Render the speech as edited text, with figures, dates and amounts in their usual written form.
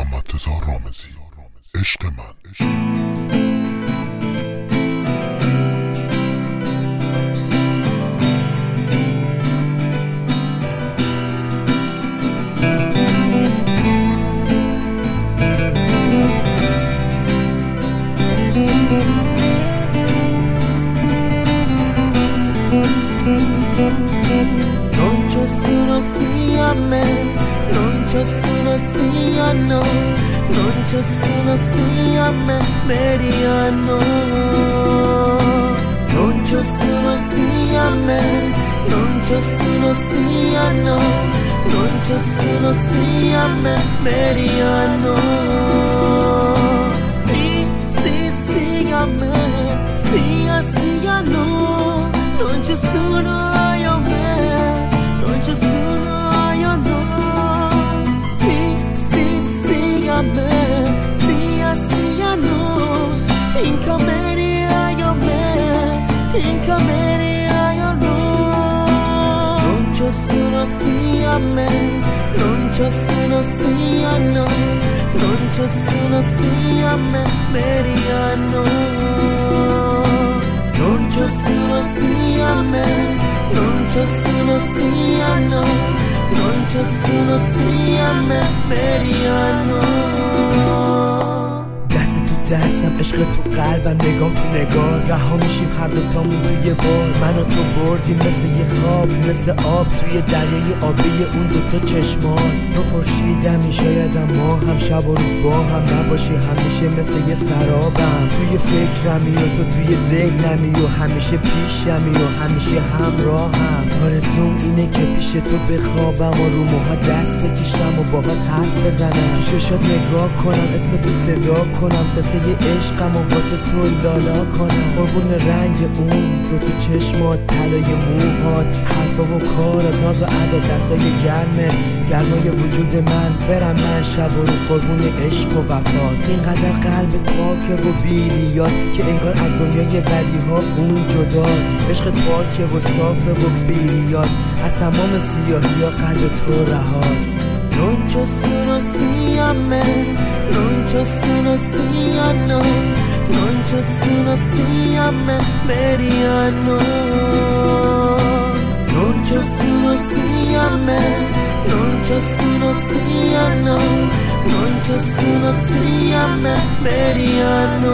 محمد رضا رامزی، عشق من. Non ci sono sia me, non ci sono sia no, non ci sono sia me, Meriano. Non ci sono sia me, non ci sono sia no, non ci sono sia me, Meriano. Sì, sì, sia me, sia no, non ci sono io me, non ci sono io no. Sì, sì, sia me, sia no, in cameria io me, in cameria io no. Non ci sono sia me, non ci sono sia no, non ci sono sia me, Meriano. Non ci sono sia me, non ci sono sia no, non ci sono sia me, Meriano. دستم عشق تو قلبم، نگام تو نگاه، رها میشیم هر دوتامون توی بار. من و تو بردیم مثل یه خواب، مثل آب توی دریای آبی اون دوتا چشمات. تو خورشیدمی، شایدم ما هم شب و روز با هم نباشی، همیشه مثل یه سرابم. توی فکرمی و تو توی ذهنمی و همیشه پیشمی و همیشه همراهم. آرزوم اینه که پیش تو بخوابم و رو موها دست بکشم و باهات حرف بزنم، تو چشات نگاه کنم، اسم تو صدا کنم، قصه یه عشقم و واسه تو لالا کنم. قربون رنگ اون تو چشمات، طلای موهات، حرفا و کارات، ناز و ادا، دستای گرمای وجود من. برم من شب و روز قربون عشق و وفات. اینقدر قلب پاکه و بیریاست که انگار از دنیای بدیها اون جداست. عشق پاکه و صافه و بیریاست، از تمام سیاهی ها قلب تو رهاست. Non ci sono sia me, non ci sono sia no, non ci sono sia me, Meriano. Non ci sono sia me, non ci sono sia no, non ci sono sia me, Meriano.